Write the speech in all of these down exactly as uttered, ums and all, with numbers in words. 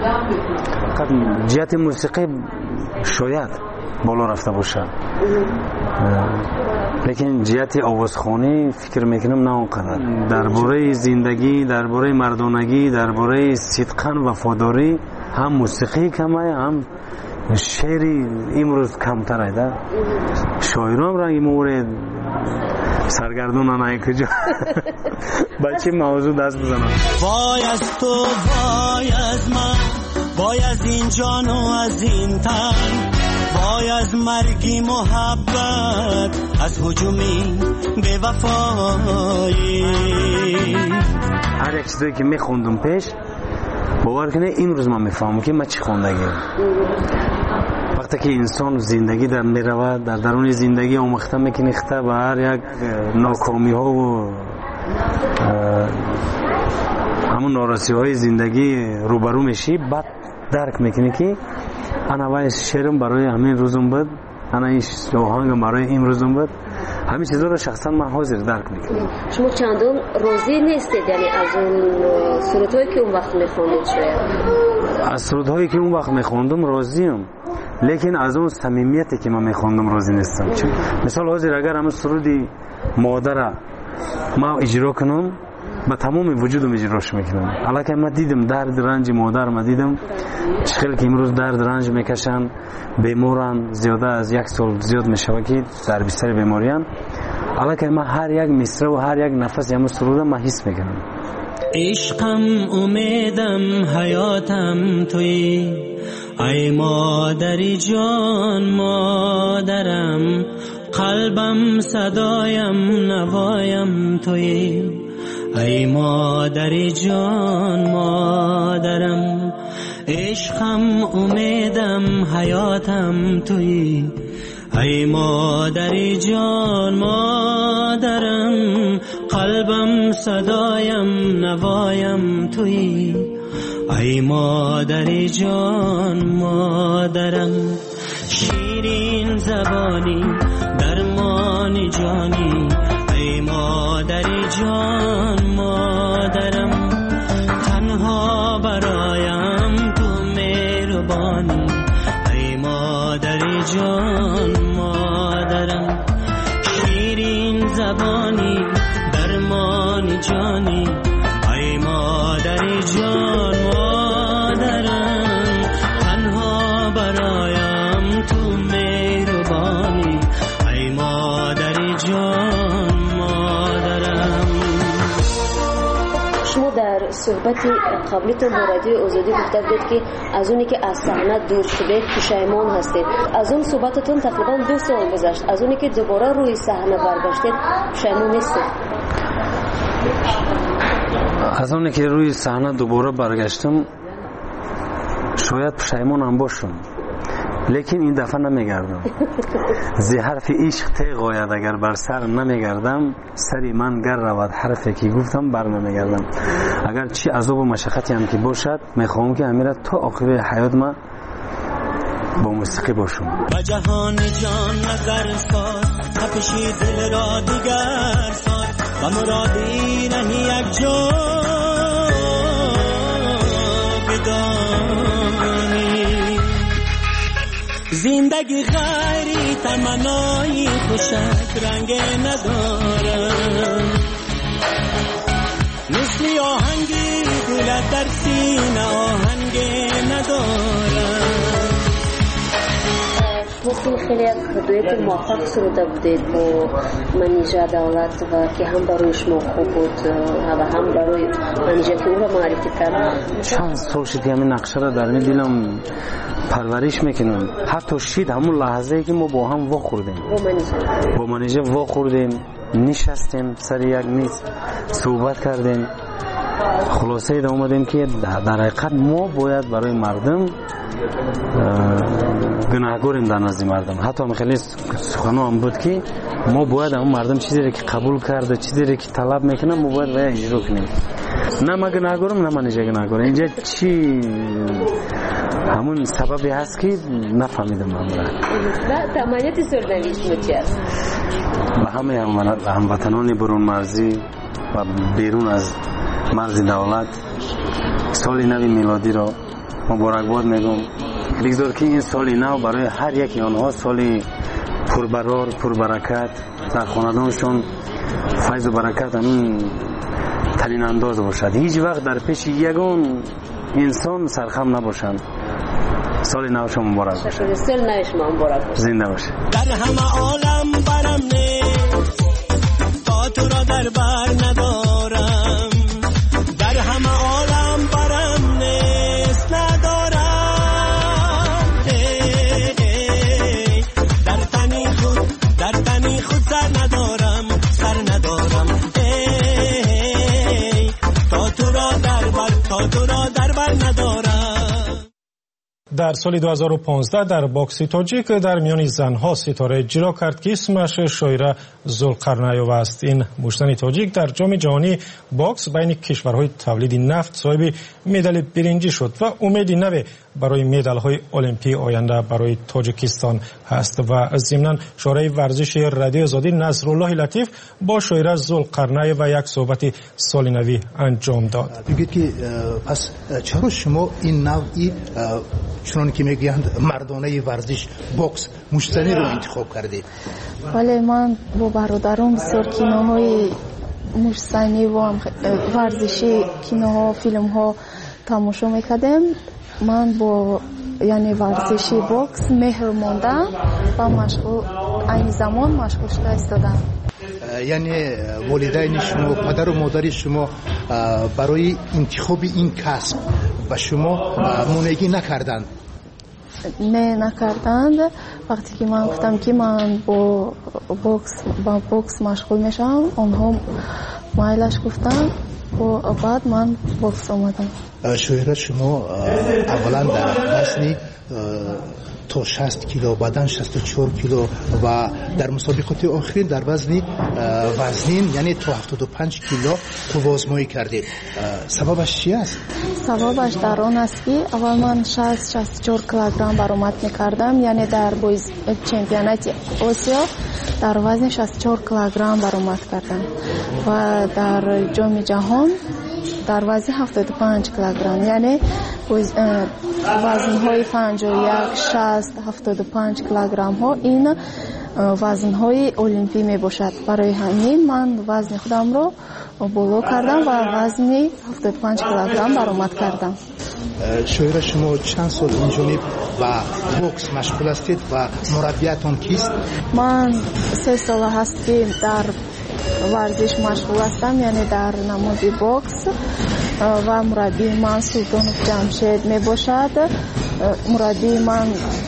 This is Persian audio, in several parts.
جهت موسیقی شاید بالا رفته باشه، لیکن جهت آوازخوانی فکر میکنم نه اونقدر. درباره زندگی، درباره مردانگی، درباره صدقاً وفاداری هم موسیقی کمه، هم شعری امروز کمتر ایده. شاعران رنگ مورد سرگردون نای کجا بچه موضوع دست بزنم. وای از تو، وای از من، وای از این جان و از این تن، وای از مرگی محبت، از هجومی به وفایی. هر یک چیزایی که میخوندم پیش باور کنه امروز من میفهمم که من چی خوندگی. وقتی که انسان زندگی در میرود، در درون زندگی آموخته میکنیخته و هر یک ناکامی ها و همون نارسی های زندگی روبرو میشی، بعد درک میکنی که انا وای شعرم برای همین روزم بود، انا این آهنگم برای امروزم بود. همین چیزا رو شخصا من حاضر درک میکنم. شما چندان راضی نیستید یعنی از اون سرودهایی که اون وقت میخوندید؟ شاید از سرودهایی که اون وقت میخوندم راضیم، لیکن از اون صمیمیتی که من میخوندم راضی نیستم. مثال حاضر اگر همون سرودی مادر ما اجرا کنم با تمام وجودم اجراش میکنم. حالا که من دیدم درد رنج مادر، ما دیدم چقدر که امروز درد رنج میکشن، بیمارن، زیاده از یک سال زیاد میشوه که در بستر بیماریان. حالا که من هر یک مصرع و هر یک نفس همون سرودم من حس میکنم. عشقم، امیدم، حیاتم توی، ای مادری جان مادرم، قلبم صدایم نوایم توی، ای مادری جان مادرم. عشقم، امیدم، حیاتم توی، ای مادری جان مادرم، قلبم صدایم نوایم توی، ای مادری جان مادرم. شیرین زبانی درمان جانی، ای مادری جان مادرم، تنها برایم تو مهربانی، ای مادری جان مادرم. شیرین زبانی درمان جانی، ای مادری جان مادرم، تنها برایم تو مهربانی، ای مادری جان مادرم. شما در صحبت قبلیتون با رادیو آزادی گفته بودید که از اونی که از صحنه دور شده پشیمان هستید. از اون صحبتتون تقریبا دو سال گذشت. از اونی که دوباره روی صحنه برگشتید پشیمان نیستید؟ از اونی که روی صحنه دوباره برگشتم شاید پشیمان هم باشم، لیکن این دفعه نمیگردم. زی حرف عشق تیغ آید اگر بر سر نمیگردم، سری من گر رود حرفی که گفتم بر نمیگردم. اگر چی عذاب و مشقتی هم که باشد میخواهم که همیشه تا آخر حیات من با موسیقی باشم. با جهان جان نظر ساز، تپشی دل را دیگر ساز، و مرادی رهی یک جا بدانی. زندگی غیری تمنایی خوشک رنگ ندارم، مثل آهنگی دلت در سینه آهنگ ندارم. شما خیلی یک دویت موفق سروده بودید با منیژه دولت و که هم برای شما خوب بود و هم برای منیژه که او را معرفی کرد. چند سال شد همین نقشه را در دلم پرورش میکنم. حتی شید همون لحظه که ما با هم وا خوردیم، با منیژه با منیژه وا خوردیم، نشستیم سر یک میز صحبت کردیم، خلاصه ایده اومدیم که در حقیقت ما باید برای مردم گناهگاریم در نزد مردم. حتی خیلی سخنو هم بود که ما باید اون مردم چیزی را که قبول کرده، چیزی را که طلب میکنه ما باید باید اجرا کنیم. نه ما گناهگارم نه منیژه گناهگارم. اینجا چی همون سببی هست که نفهمیدم من برای و تمانیت سردنیش چی است؟ و همه هموطنان برون مرزی و بیرون از مرز دولت سال نو میلادی را مبارکباد میگم. بگذار که این سال نو برای هر یکی آنها سال پربرار پربرکت، در خاندانشون فیض و برکت همین ترین انداز باشد. هیچ وقت در پیش یگان انسان سرخم نباشند. سال نو شما مبارک باشه. سال نو شما مبارک باشه. زنده باشه. در همه عالم برم نیست، تا تو را در بر ندارم. در همه عالم برم نیست ندارم. ای ای در تنی خود در تنی خود سر ندارم سر ندارم. ای تا تو را در بر تا تو را در بر ندارم. در سال دو هزار و پانزده در باکس تاجیک در میان زنها ستاره اجرا کرد که اسمش شایره ذوالقرنیوف است. این مشتن تاجیک در جام جهانی باکس بین کشورهای تولید نفت صاحب مدال برنجی شد و امید نو برای مدال های المپی آینده برای تاجیکستان هست. و ضمناً شورای ورزش رادیو آزادی نصرالله لطیف با شایره ذوالقرنیوف و یک صحبت سال نوی انجام داد. بگید که پس چرا شما این نوعی چون که میگویند مردانه ورزش باکس مشتنی رو انتخاب کردید؟ ولی من با برادرم بسیار کینوهای مشتنی و ورزشی کینوها فیلمها تماشا میکردم. من با یعنی ورزشی باکس مهر موندم و مشغول این زمان مشغول شده ایستادم. یعنی والدین شما پدر و مادر شما برای انتخاب این کسب و شما مانعی نکردند؟ نه نکردند. وقتی که من گفتم که من با باکس با باکس مشغول میشم آنها مایلش گفتن و بعد من باکس آمدم. شایره شما اولا در وزن تا شصت کیلو بعدن شصت و چهار کیلو و در مسابقات آخرین در وزن وزنین یعنی تا هفتاد و پنج کیلو توازمایی کردید. سببش چی است؟ سببش در آن است که اول من شصت شصت و چهار کیلوگرم برآمد میکردم، یعنی در بویز چمپیونات آسیا در وزن شصت و چهار کیلوگرم برآمد کردم و در جام جهان در وزن هفتاد و پنج کیلوگرم، یعنی وزن های پنجاه و یک شصت هفتاد و پنج کیلوگرم ها این وزن های المپی می باشد. برای همین من وزن خودم رو بالا کردم و وزن هفتاد و پنج کیلوگرم برآمد کردم. شایره شما چند سال این جانب و باکس مشغول هستید و مربیتون کیست؟ من سه سال هست که در ورزش مشغول هستم، یعنی در نماد باکس و مربی من سلطانوف جمشید می باشد. مربی من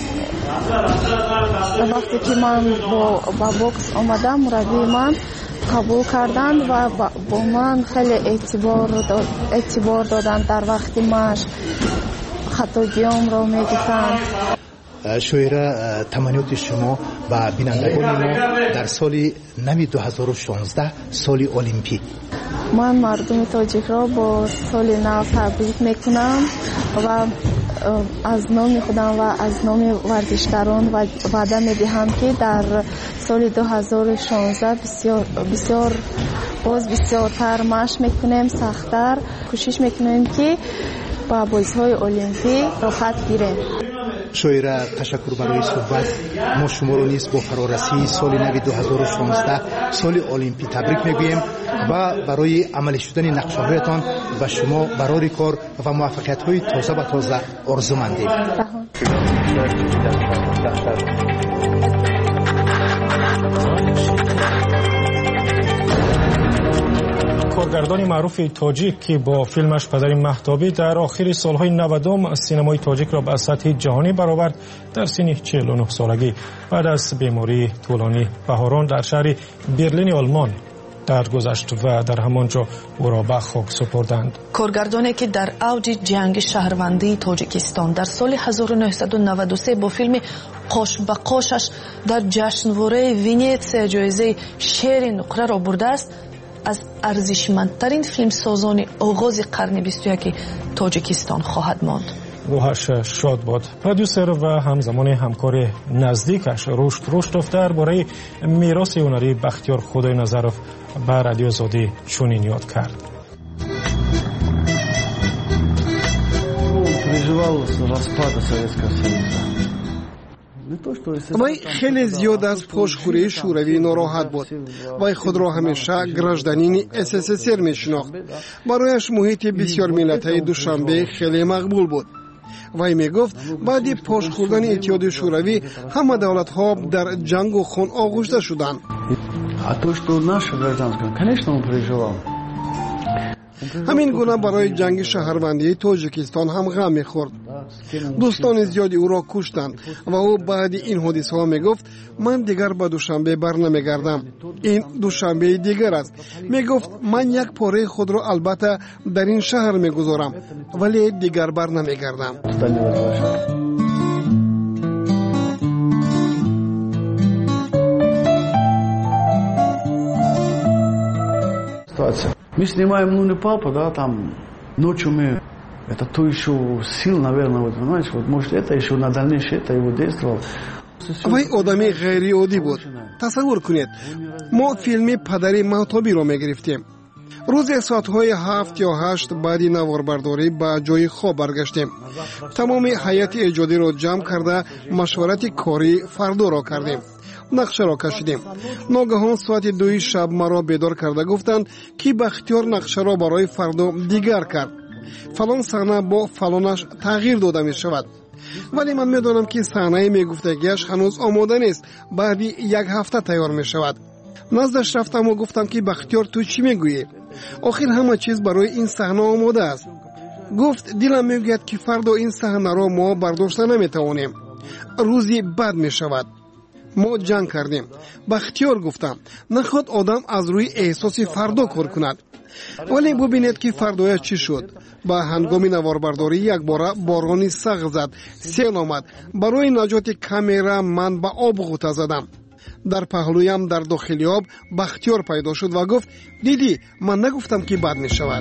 وقتی که من با, با باکس آمدم مربی من قبول کردند و با من خیلی اعتبار, داد، اعتبار دادند. در وقتی مشق خطاگیام را می گفتند. شایره تمنیات شما و بینندگان ما در سال نو دو هزار و شانزده سال المپی. من مردم تاجیک را با سال نو تبریک میکنم و از نام خودم و از نام ورزشکاران و وعده میدهم که در سال دو هزار و شانزده بسیار بسیار باز بسیارتر مشق میکنیم، سختتر کوشش میکنیم که با بازی‌های المپی رخصت گیریم. شایره تشکر برای صحبت. ما شما رو نیز با فرارسی سال نو دو هزار و شانزده سال المپی تبریک میگوییم و برای عملی شدن نقشه‌هایتان و شما برای کار و موفقیت‌های تازه و تازه آرزومندیم. کارگردان معروف تاجیک که با فیلمش پدر مهتابی در آخر سالهای نود سینمای تاجیک را به سطح جهانی برآورد، در سن چهل و نه سالگی بعد از بیماری طولانی بهاران در شهر برلین آلمان درگذشت و در همانجا او را به خاک سپردند. کارگردانی که در اوج جنگ شهروندی تاجیکستان در سال هزار و نهصد و نود و سه با فیلم قاش به قاشش در جشنواره ونیتسیا جایزه شیر نقره را برده است، از ارزشمندترین فیلمسازان آغاز قرن بیست و یک تاجیکستان خواهد ماند. روحش شاد باد. پرودیوسر و همزمان همکار نزدیکش رشد رشدوف درباره میراث هنری بختیار خدای نظرов به رادیو آزادی چنین یاد کرد. вай хеле зиёд аз пошхӯрии шӯравӣ нороҳат буд. вай худро ҳамеша гражданини ссср мешинохт. барояш муҳити бисёрмиллатаи душанбе хеле мақбул буд. вай мегуфт баъди пош хӯрдани иттиҳоди шӯравӣ ҳама давлатҳо дар ҷангу хун оғӯшта шуданд. ҳамин гуна барои ҷанги шаҳрвандии тоҷикистон ҳам ғам мехӯрд. дӯстони зиёди ӯро куштанд ва ӯ баъди ин ҳодисаҳо мегуфт ман дигар ба душанбе барнамегардам. ин душанбеи дигар аст. мегуфт ман як пораи худро албатта дар ин шаҳр мегузорам, вале дигар барнамегардам. Мы снимаем «Лунный папа», да, там ночью мы, это то еще сил, наверное, вот, понимаешь, вот, может, это еще на дальнейшее это его действовало. вай одами ғайриоддӣ буд. тасаввур кунед, мо филми «Падари Маҳтобиро» мегирифтем. рӯзе соатҳои ҳафт ё ҳашт баъди наворбардорӣ ба ҷои хоб баргаштем. тамоми ҳайати эҷодиро ҷамъ карда машварати кори фардоро кардем. нақшаро кашидем. ногаҳон соати дуи шаб маро бедор карда гуфтанд ки Бахтиёр нақшаро барои фардо дигар кард. фалон саҳна бо фалонаш тағйир дода мешавад. вале ман медонам ки саҳнаи мегуфтагиаш ҳанӯз омода нест, баъди як ҳафта тайёр мешавад. наздаш рафтаму гуфтам ки Бахтиёр ту чӣ мегӯӣ? охир ҳама чиз барои ин саҳна омода аст. гуфт дилам мегӯяд ки фардо ин саҳнаро мо бардошта наметавонем. рӯзи бад мешавад. мо ҷанг кардем. Бахтиёр гуфтам наход одам аз рӯи эҳсоси фардо кор кунад. вале бубинед ки фардоя чӣ шуд. ба ҳангоми наворбардорӣ якбора борони сағ зад, сел омад. барои наҷоти камера ман ба об ғута задам. дар паҳлӯям дар дохили об Бахтиёр пайдо шуд ва гуфт дидӣ ман нагуфтам ки бад мешавад.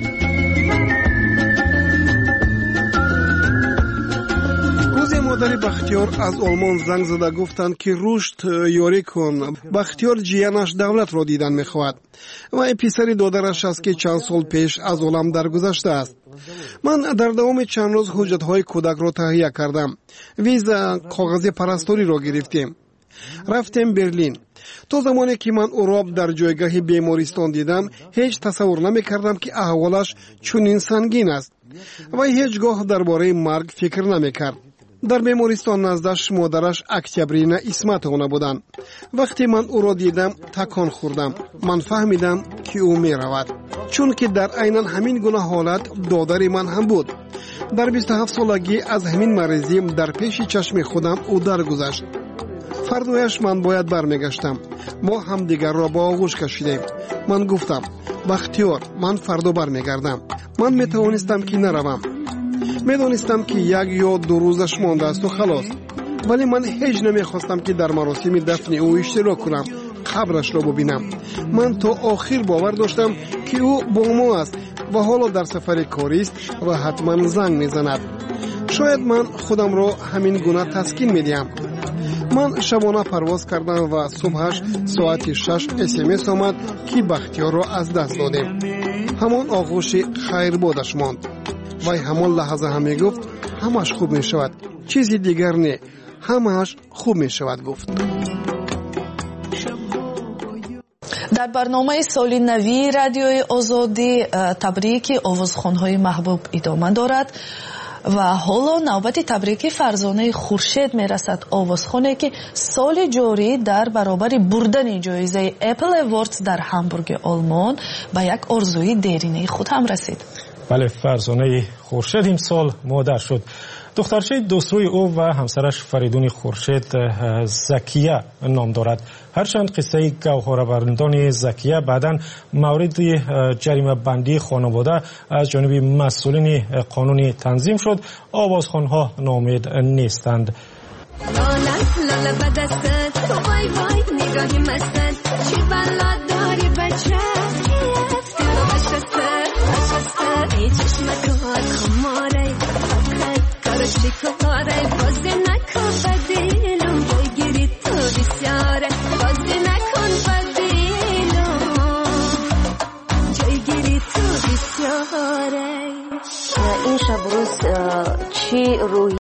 модари Бахтиёр аз олмон занг зада гуфтанд ки рушд ёрӣ кун. Бахтиёр ҷиянаш давлатро дидан мехоҳад. вай писари додараш аст ки чанд сол пеш аз олам даргузаштааст. ман дар давоми чанд рӯз ҳуҷҷатҳои кӯдакро таҳия кардам. виза, коғази парасториро гирифтем. рафтем Берлин. то замоне ки ман ӯро дар ҷойгоҳи бемористон дидам, ҳеҷ тасаввур намекардам ки аҳволаш чунин сангин аст. вай ҳеҷ гоҳ дар бораи марг фикр намекард. дар бемористон наздаш модараш Октябрина Исматовна буданд. вақте ман ӯро дидам, такон хӯрдам. ман фаҳмидам ки ӯ меравад. чунки дар айнан ҳамин гуна ҳолат додари ман ҳам буд. дар бисту ҳафт солагӣ аз ҳамин марезӣ дар пеши чашми худам ӯ даргузашт. фардояш ман бояд бармегаштам. мо ҳамдигарро ба оғӯш кашидем. ман гуфтам Бахтиёр, ман фардо бармегардам. ман метавонистам ки наравам. медонистам ки як ё ду рӯзаш мондаасту халос. вале ман ҳеҷ намехостам ки дар маросими дафни ӯ иштирок кунам, қабрашро бубинам. ман то охир бовар доштам ки ӯ бо мо аст ва ҳоло дар сафари корист ва ҳатман занг мезанад. шояд ман худамро ҳамин гуна таскин медиҳам. ман шабона парвоз кардам ва субҳаш соати шаш смс омад ки Бахтиёрро аз даст додем. ҳамон оғӯши хайрбодаш монд. вай ҳамон лаҳза ҳам мегуфт ҳамаш хуб мешавад, чизи дигар не, ҳамаш хуб мешавад гуфт. дар барномаи соли навии радиои озодӣ табрики овозхонҳои маҳбуб идома дорад ва ҳоло навбати табрики Фарзонаи Хуршед мерасад, овозхоне ки соли ҷорӣ дар баробари бурдани ҷоизаи Apple Awards дар Ҳамбурги Олмон ба як орзуи дерини худ ҳам расид. бале, Фарзонаи Хуршед имсол модар шуд. духтарчаи дӯстрӯи ӯ ва ҳамсараш Фаридуни Хуршед Закия ном дорад. ҳарчанд қиссаи гавҳорабардони Закия баъдан мавриди ҷаримабандии хонавода аз ҷониби масъулини қонунӣ танзим шуд, овозхонҳо ноумед нестанд. این شب روز چی روحی